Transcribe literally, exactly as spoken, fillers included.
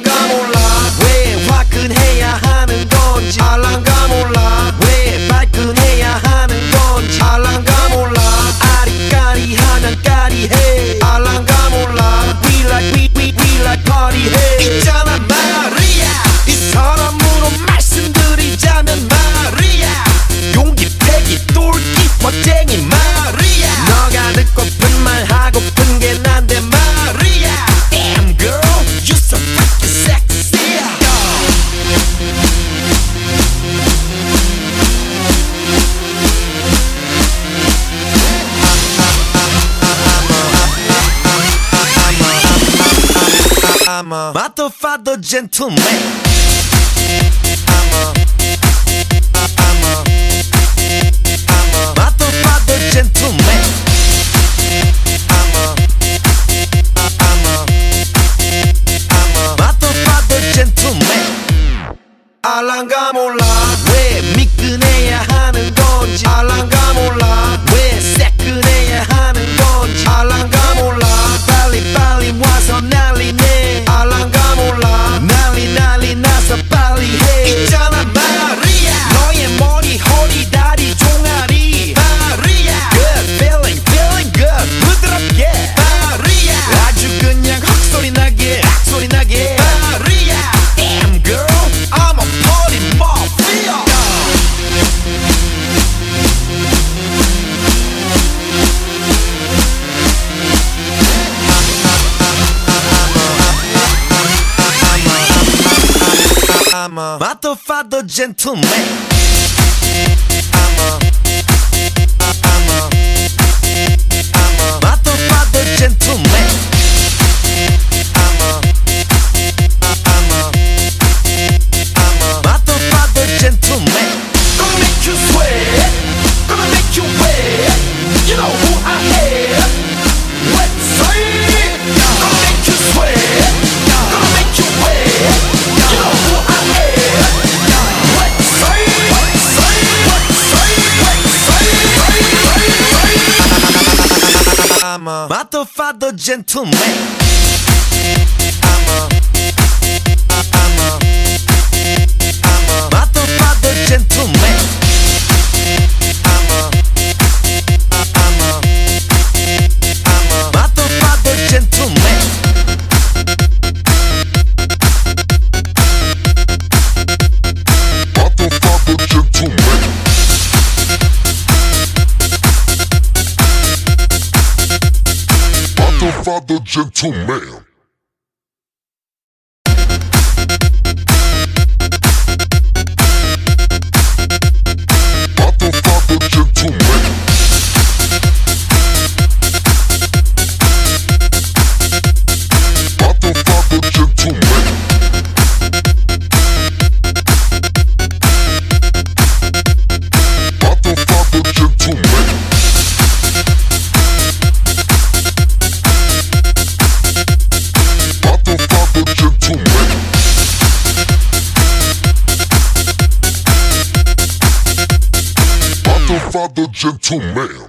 알란가 몰라 왜 화끈해야 하는 건지 알란가 몰라 왜 발끈해야 하는 건지 알란가 몰라 아리까리하면 까리해 알란가 몰라 We like we we we like party 해 있잖아 마리아 이 사람으로 말씀드리자면 마리아 용기 패기 똘끼 멋쟁이 마리아 너가 듣고픈 말 하고픈 게 난데 마리아 Damn girl you so freaking sexy I'm a motherfucker gentleman I'm a I'm a I'm a motherfucker gentleman I'm a I'm a I'm a motherfucker gentleman 알란가 몰라 왜 미끈해야 하는 건지 알란가 몰라 왜 새끈해야 하는 건지 알란가 몰라 빨리 빨리 와서 난리네 알란가 몰라 난리 난리 나서 빨리 해 있잖아 마리아 너의 머리 허리 다리 종아리 마리아 Good feeling feeling good 부드럽게 마리아 아주 그냥 헉소리 나게 악소리 나게 마리아 Damn girl I'm a party mafia I'm a motherfucker gentleman I'm a I'm a I'm a motherfucker gentleman I'm a I'm a I'm a motherfucker gentleman Gonna make you sweat Gonna make you wet You know who I am Let's say Gonna make you sweat Gonna make you wet You know who I am Let's say Let's say Let's say Let's say I'm a motherfucker gentleman I'm a I'm a I'm a motherfucker gentleman I'm a I'm a I'm a motherfucker gentleman Motherfucker gentleman Motherfucker gentleman Motherfucker gentleman Motherfucker gentleman Motherfucker gentleman Motherfucker gentleman Motherfucker gentleman